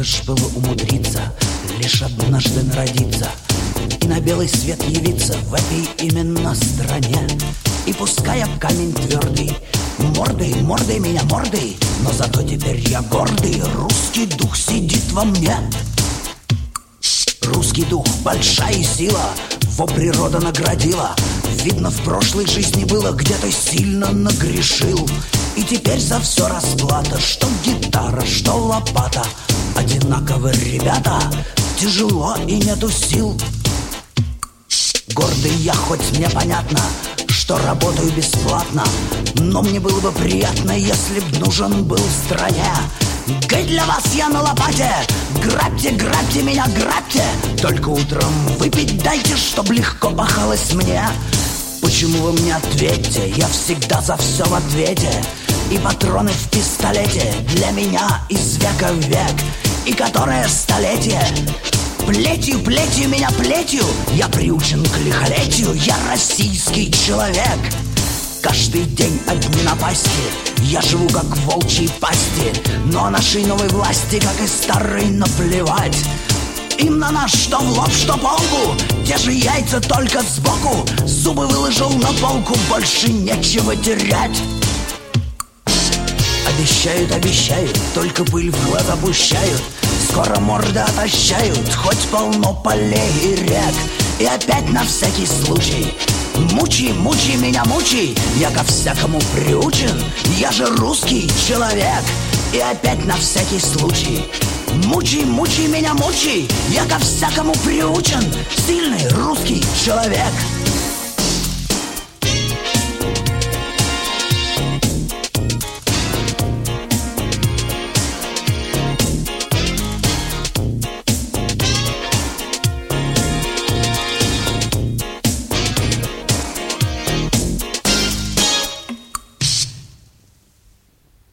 ж было умудриться лишь однажды народиться и на белый свет явиться в этой именно стране. И пускай об камень твердый мордой, мордой меня мордой, но зато теперь я гордый, русский дух сидит во мне. Русский дух — большая сила, во природа наградила. Видно, в прошлой жизни было, где-то сильно нагрешил. И теперь за все расплата, что гитара, что лопата. Одинаковы ребята, тяжело и нету сил. Гордый я, хоть мне понятно, что работаю бесплатно, но мне было бы приятно, если б нужен был в стране. Гэй, для вас я на лопате, грабьте, грабьте меня, грабьте. Только утром выпить дайте, чтоб легко пахалось мне. Почему вы мне ответьте, я всегда за все в ответе. И патроны в пистолете для меня из века в век. И которое столетие плетью, плетью меня плетью, я приучен к лихолетию, я российский человек. Каждый день одни напасти, я живу как в волчьей пасти. Но нашей новой власти, как и старой, наплевать. Им на нас что в лоб, что по лбу, те же яйца, только сбоку. Зубы выложил на полку, больше нечего терять. Обещают, обещают, только пыль в глаза пущают. Скоро морды отощают, хоть полно полей и рек. И опять на всякий случай мучи, мучи меня, мучи. Я ко всякому приучен, я же русский человек. И опять на всякий случай мучи, мучи меня, мучи. Я ко всякому приучен, сильный русский человек.